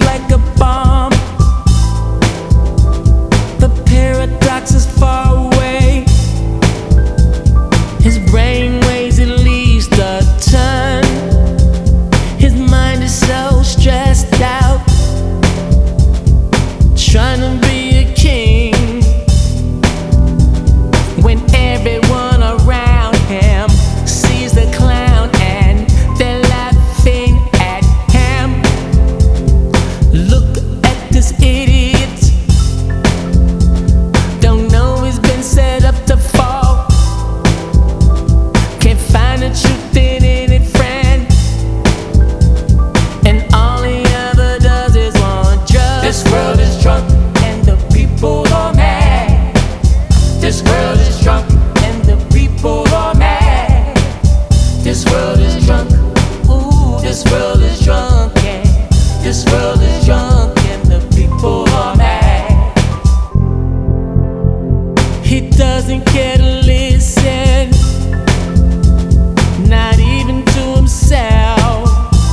like a bomb. The paradox is far away. His brain weighs at least a ton. His mind is so stressed out, trying to be a king, when everyone around him sees the clown and they're laughing at him. Look at this idiot, don't know he's been set up to fall. Can't find the truth in it, friend, and all he ever does is want drugs. This world is drunk and the people are mad. This world is drunk and the people are mad. This world is drunk, ooh, this world is drunk, yeah. This world is drunk and the people are mad. He doesn't care to listen, not even to himself.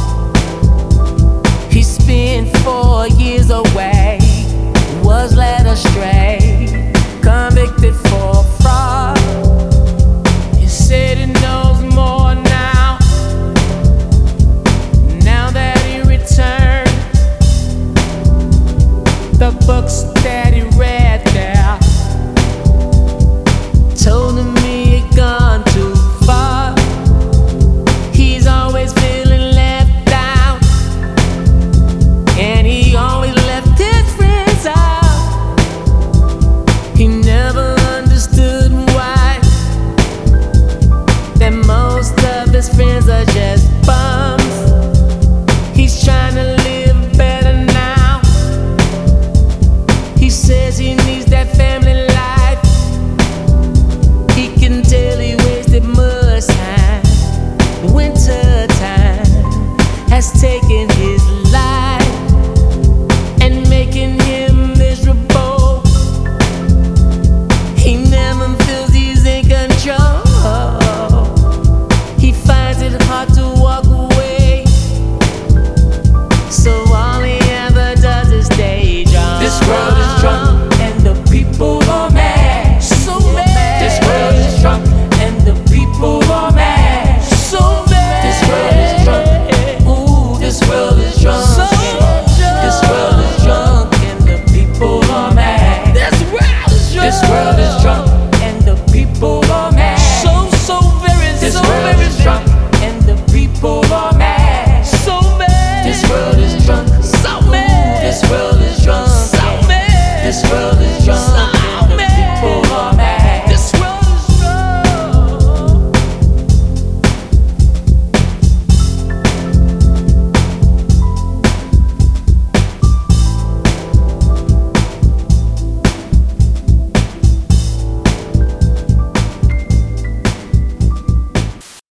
He spent 4 years away, was led astray, convicted for fraud. He said he knows more now, now that he returned. The books that